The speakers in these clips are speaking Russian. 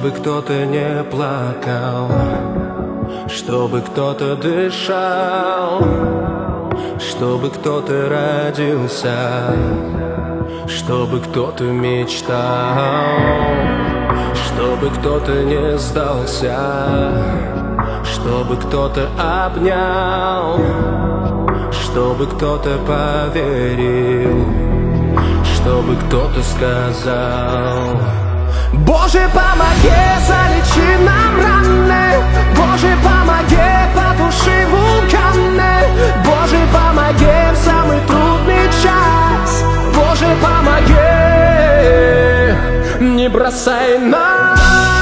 Чтобы кто-то не плакал, чтобы кто-то дышал, чтобы кто-то родился, чтобы кто-то мечтал, чтобы кто-то не сдался, чтобы кто-то обнял, чтобы кто-то поверил, чтобы кто-то сказал: Боже, помоги, залечи нам раны, Боже, помоги, потуши вулканы, Боже, помоги в самый трудный час, Боже, помоги, не бросай нас.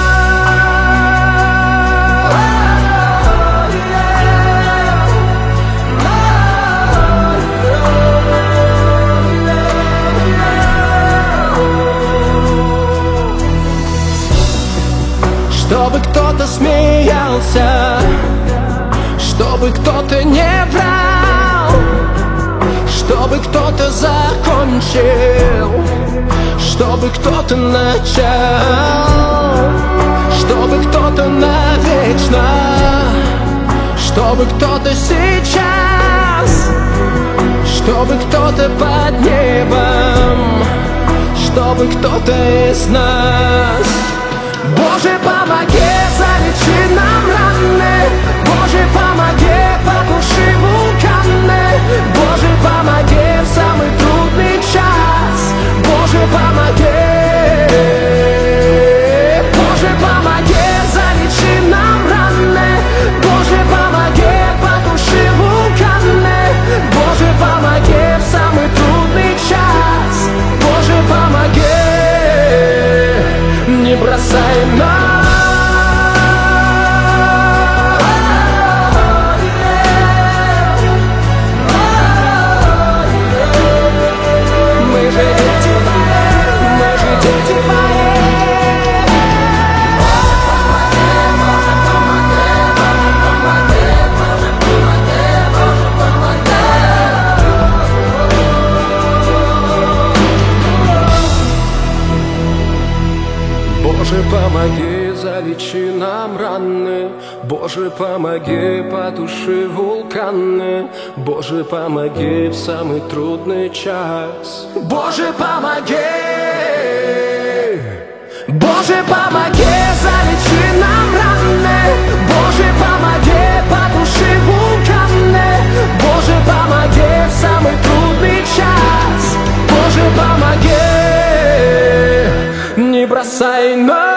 Чтобы кто-то смеялся, чтобы кто-то не врал, чтобы кто-то закончил, чтобы кто-то начал, чтобы кто-то навечно, чтобы кто-то сейчас, чтобы кто-то под небом, чтобы кто-то из нас. Боже, помоги, залечи нам раны, Боже, помоги, потуши вулканы, Боже, помоги в самый трудный час, Боже, помоги, Боже, помоги, залечи нам раны, Боже, помоги, потуши вулканы, Боже, помоги в самый трудный час, Боже, помоги, не бросай нас. Мы же дети Боже, помоги, залечи нам раны, Боже, помоги, потуши вулканы, Боже, помоги в самый трудный час. Боже, помоги, Боже, помоги, залечи нам раны, Боже, помоги, потуши вулканы, Боже, помоги в самый трудный час, Боже, помоги, не бросай нас.